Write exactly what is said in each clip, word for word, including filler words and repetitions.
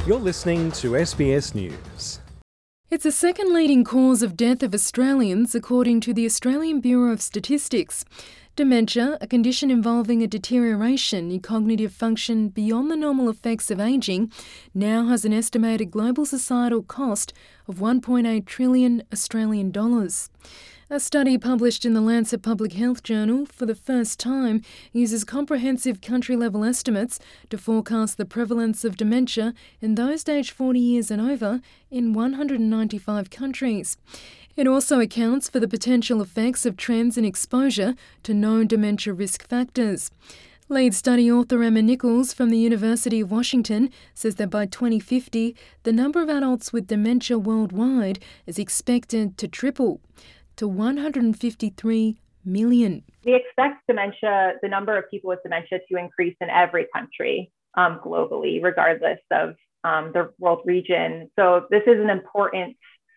You're listening to S B S News. It's the second leading cause of death of Australians, according to the Australian Bureau of Statistics. Dementia, a condition involving a deterioration in cognitive function beyond the normal effects of ageing, now has an estimated global societal cost of one point eight trillion Australian dollars. A study published in the Lancet Public Health Journal for the first time uses comprehensive country-level estimates to forecast the prevalence of dementia in those aged forty years and over in one hundred ninety-five countries. It also accounts for the potential effects of trends in exposure to known dementia risk factors. Lead study author Emma Nichols from the University of Washington says that by twenty fifty, the number of adults with dementia worldwide is expected to triple to one hundred fifty-three million. We expect dementia, the number of people with dementia, to increase in every country um, globally, regardless of um, the world region. So this is an important,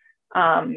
um,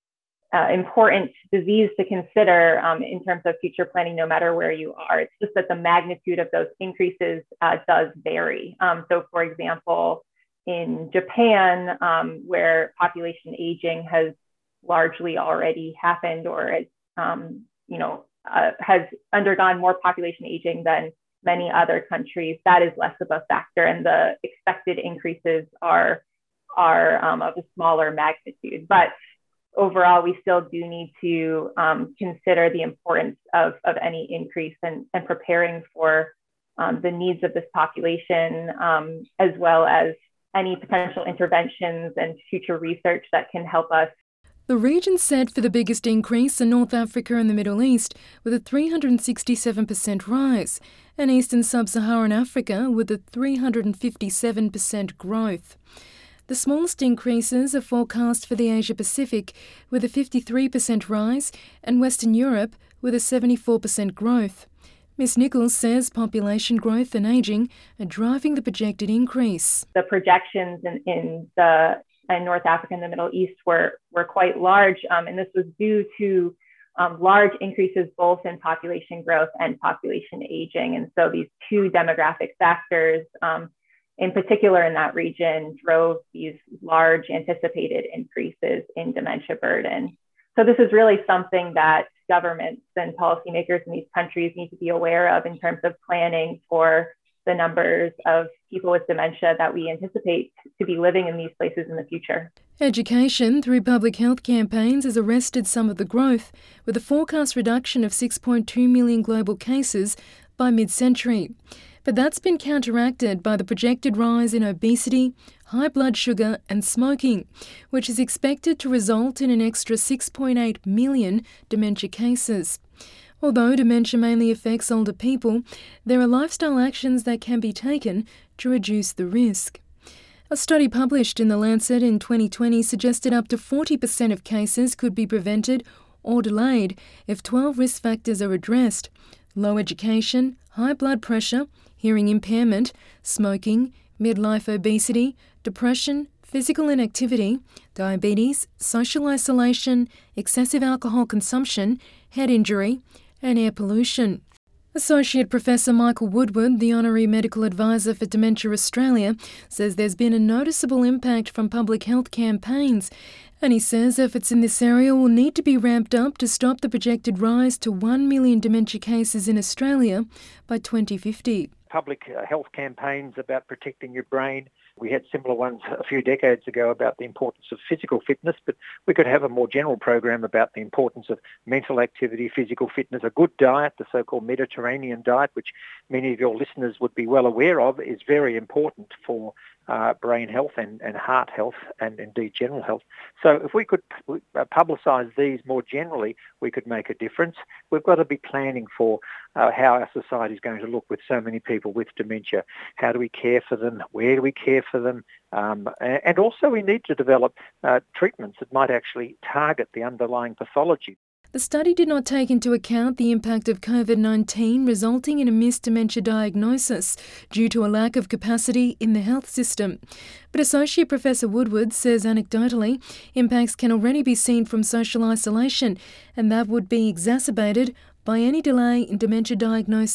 uh, important disease to consider um, in terms of future planning, no matter where you are. It's just that the magnitude of those increases uh, does vary. Um, so, for example, in Japan, um, where population aging has largely already happened, or is, um, you know, uh, has undergone more population aging than many other countries, that is less of a factor, and the expected increases are are um, of a smaller magnitude. But overall, we still do need to um, consider the importance of, of any increase and, and preparing for um, the needs of this population, um, as well as any potential interventions and future research that can help us. The region set for the biggest increase in North Africa and the Middle East, with a three hundred sixty-seven percent rise, and Eastern Sub-Saharan Africa with a three hundred fifty-seven percent growth. The smallest increases are forecast for the Asia-Pacific, with a fifty-three percent rise, and Western Europe with a seventy-four percent growth. Miz Nichols says population growth and ageing are driving the projected increase. The projections in, in the in North Africa and the Middle East were, were quite large, um, and this was due to um, large increases both in population growth and population aging. And so these two demographic factors, um, in particular in that region, drove these large anticipated increases in dementia burden. So this is really something that governments and policymakers in these countries need to be aware of in terms of planning for the numbers of people with dementia that we anticipate to be living in these places in the future. Education through public health campaigns has arrested some of the growth, with a forecast reduction of six point two million global cases by mid-century. But that's been counteracted by the projected rise in obesity, high blood sugar and smoking, which is expected to result in an extra six point eight million dementia cases. Although dementia mainly affects older people, there are lifestyle actions that can be taken to reduce the risk. A study published in The Lancet in twenty twenty suggested up to forty percent of cases could be prevented or delayed if twelve risk factors are addressed: low education, high blood pressure, hearing impairment, smoking, midlife obesity, depression, physical inactivity, diabetes, social isolation, excessive alcohol consumption, head injury, and air pollution. Associate Professor Michael Woodward, the Honorary Medical Advisor for Dementia Australia, says there's been a noticeable impact from public health campaigns, and he says efforts in this area will need to be ramped up to stop the projected rise to one million dementia cases in Australia by twenty fifty. Public health campaigns about protecting your brain. We had similar ones a few decades ago about the importance of physical fitness, but we could have a more general program about the importance of mental activity, physical fitness, a good diet, the so-called Mediterranean diet, which many of your listeners would be well aware of, is very important for uh, brain health and, and heart health and indeed general health. So if we could publicise these more generally, we could make a difference. We've got to be planning for uh, how our society is going to look with so many people with dementia. How do we care for them? Where do we care for them? Um, and also we need to develop uh, treatments that might actually target the underlying pathology. The study did not take into account the impact of COVID nineteen resulting in a missed dementia diagnosis due to a lack of capacity in the health system. But Associate Professor Woodward says anecdotally, impacts can already be seen from social isolation, and that would be exacerbated by any delay in dementia diagnosis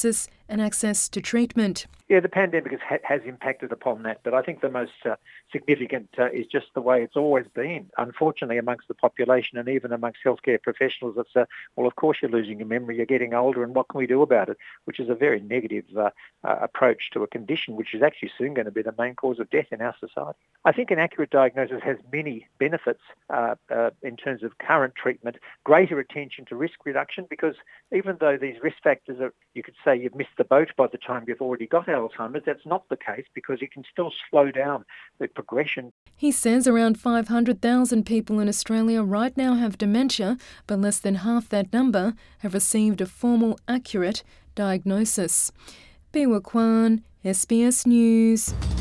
and access to treatment. Yeah, the pandemic has, has impacted upon that, but I think the most uh, significant uh, is just the way it's always been. Unfortunately, amongst the population and even amongst healthcare professionals, it's, uh, well, of course you're losing your memory, you're getting older, and what can we do about it? Which is a very negative uh, uh, approach to a condition which is actually soon going to be the main cause of death in our society. I think an accurate diagnosis has many benefits uh, uh, in terms of current treatment, greater attention to risk reduction, because even though these risk factors are, you could say you've missed the boat by the time you've already got Alzheimer's, that's not the case because it can still slow down the progression. He says around five hundred thousand people in Australia right now have dementia, but less than half that number have received a formal, accurate diagnosis. Biwa Kwan, S B S News.